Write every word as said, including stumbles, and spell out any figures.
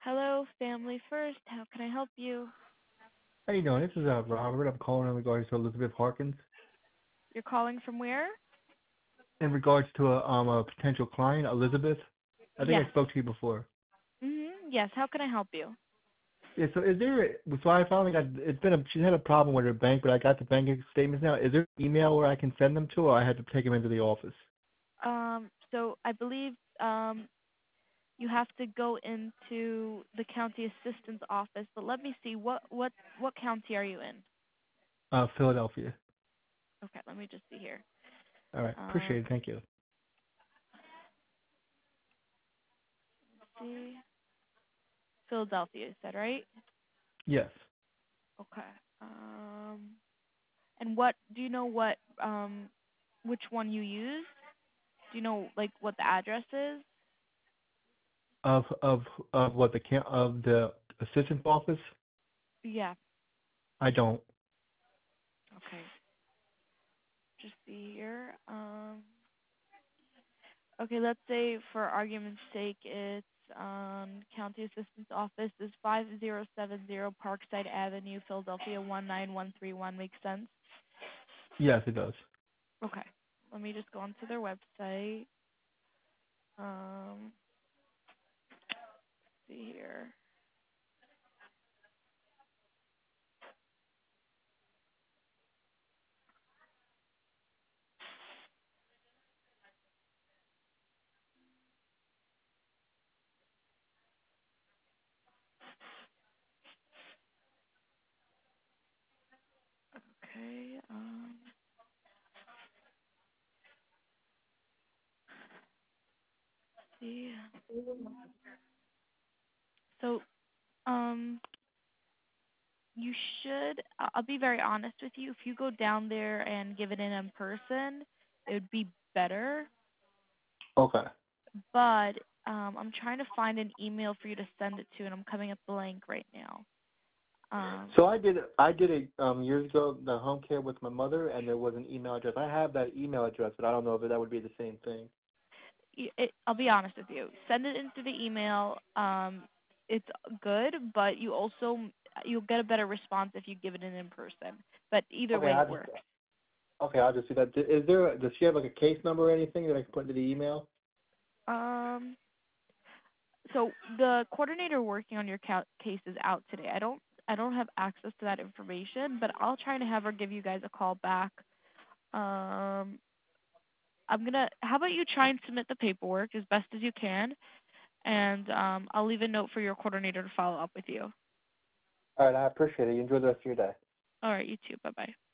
Hello, Family First. How can I help you? How you doing? This is uh, Robert. I'm calling in regards to Elizabeth Harkins. You're calling from where? In regards to a um a potential client, Elizabeth. I think Yes. I spoke to you before. Mhm. Yes. How can I help you? Yeah. So is there? So I finally got. It's been a. She had a problem with her bank, but I got the bank statements now. Is there an email where I can send them to, or I had to take them into the office? Um. So I believe um you have to go into the county assistant's office. But let me see. What what what county are you in? Uh, Philadelphia. Okay. Let me just see here. All right. Um. Appreciate it. Thank you. See. Philadelphia. Is that right? Yes. Okay. Um. And what do you know? What um, which one you use? Do you know like what the address is? Of of of what the can of the assistant's office? Yeah. I don't. Okay. Just see here. Um. Okay, let's say for argument's sake, it's um, County Assistant's Office is five zero seven zero Parkside Avenue, Philadelphia one nine one three one. Makes sense? Yes, it does. Okay. Let me just go onto their website. Um, see here. Okay. Um, see. So, um, you should. I- I'll be very honest with you. If you go down there and give it in in person, it would be better. Okay. But um, I'm trying to find an email for you to send it to, and I'm coming up blank right now. Um, So I did I did it um years ago the home care with my mother, and there was an email address. I have that email address, but I don't know if that would be the same thing. y- it, I'll be honest with you. Send it into the email. Um, it's good, but you also you'll get a better response if you give it in in person. But either Okay, way, I'll it just works. okay, I'll just do that. Is there does she have like a case number or anything that I can put into the email? Um, so the coordinator working on your ca- case is out today. I don't I don't have access to that information, but I'll try to have her give you guys a call back. Um, I'm gonna. How about you try and submit the paperwork as best as you can, and um, I'll leave a note for your coordinator to follow up with you. All right, I appreciate it. You enjoy the rest of your day. All right, you too. Bye bye.